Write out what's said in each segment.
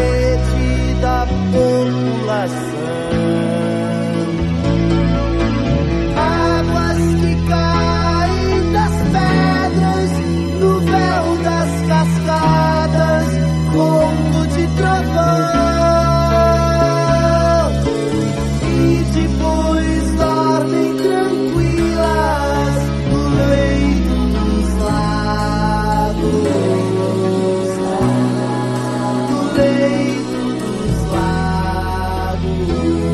sede da população. Águas que caem das pedras no véu das cascadas, ronco de trovão. E depois dormem tranquilas no leito dos lagos. No leito dos lagos.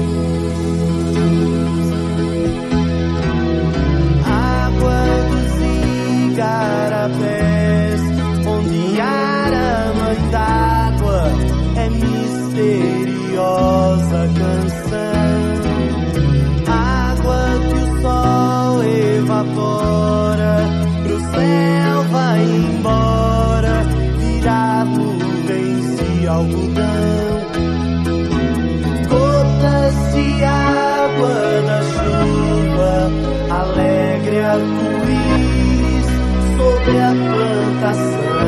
Água dos igarapés, onde a mãe d'água é misteriosa canção. Água que o sol evapora, pro céu vai embora, virar nuvens de algodão. Gotas de água da chuva, alegre arco-íris sobre a plantação.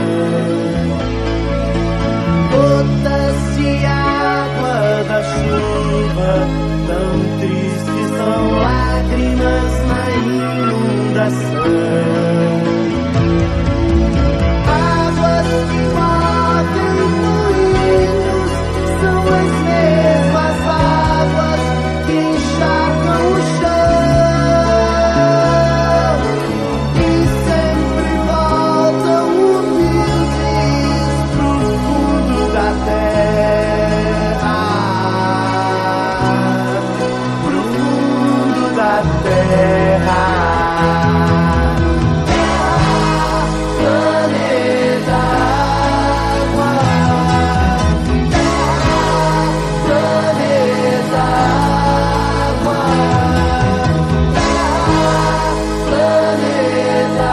Gotas de água da chuva, tão tristes são lágrimas na inundação. Águas que movem moinhos são as mesmas águas que encharcam o chão e sempre voltam humildes pro fundo da terra, pro fundo da terra. Planeta água, planeta água, planeta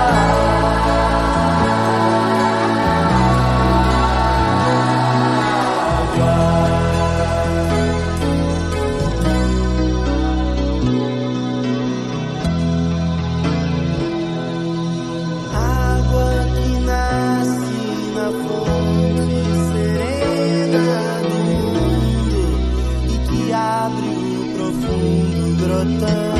água que nasce na fonte serena do mundo e que abre o profundo grotão.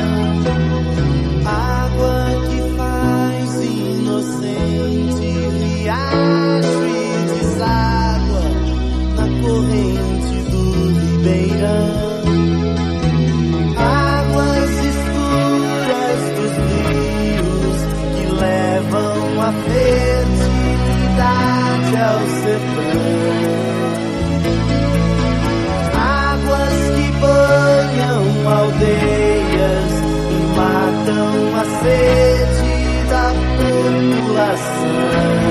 Água que faz inocente riacho e deságua na corrente do ribeirão. Águas escuras dos rios que levam a fertilidade ao sertão. Águas que banham aldeias e matam a sede da população.